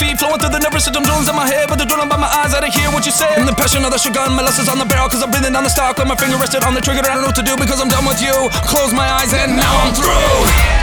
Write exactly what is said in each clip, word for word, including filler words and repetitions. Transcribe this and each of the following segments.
feet, flowing through the nervous system, drones in my head, but they're drawn by my eyes. I don't hear what you say. And the passion of the shotgun, my lessons on the barrel, cause I'm breathing down the stock, with my finger rested on the trigger. I don't know what to do because I'm done with you. Close my eyes and now I'm through.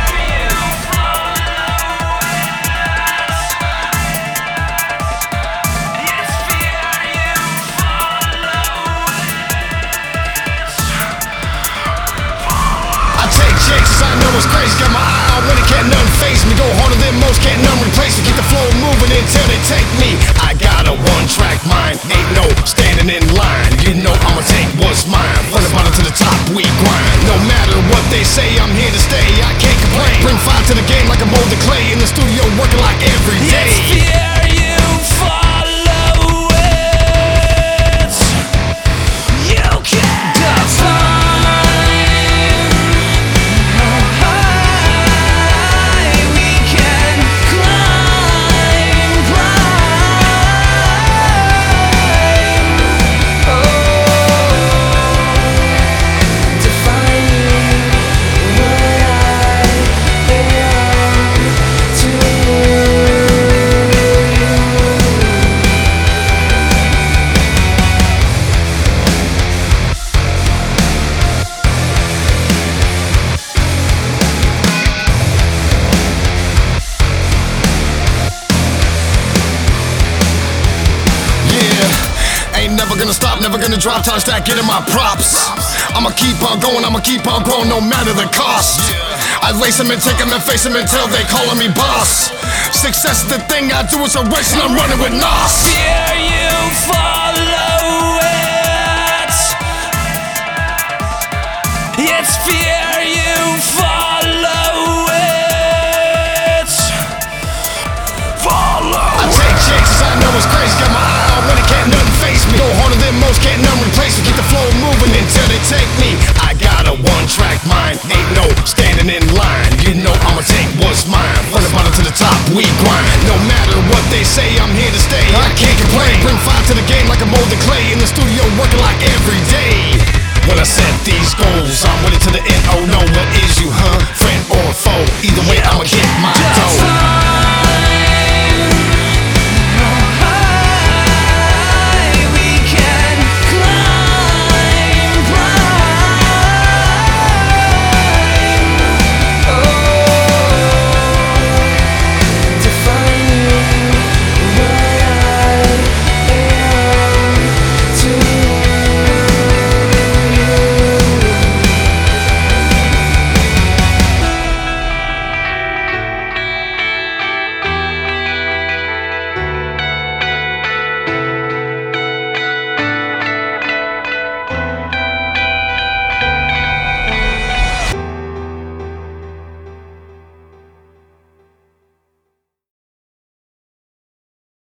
I know it's crazy, got my eye on when it can't nothing face me. Go harder than most, can't none replace me. Keep the flow moving until they take me. I got a one-track mind, ain't no standing in line. You know I'ma take what's mine. From the bottom to the top, we grind. No matter what they say, I'm here to stay. I can't complain. Bring fire to the game like a molded clay. In the studio working like every day. It's fear you follow it. You can't define. Ain't never gonna stop, never gonna drop, time to stack, getting my props. I'ma keep on going, I'ma keep on growing, no matter the cost. I lace them and take them and face them until they calling me boss. Success is the thing I do, it's a race and I'm running with Nos. Fear you follow it. It's fear you follow it. Follow I take chances, I know it's crazy, got my eye on when it can't nothing face me. Go harder than most, can't none replace me. Keep the flow moving until they take me. I got a one-track mind, ain't no standing in line. You know I'ma take what's mine. From the bottom to the top, we grind. No matter what they say, I'm here to stay. I can't complain. Bring fire to the game like a molded clay. In the studio working like every day. When I set these goals, I'm with it to the end. Oh no, what is you, huh? Friend or foe? Either way, I'ma get mine.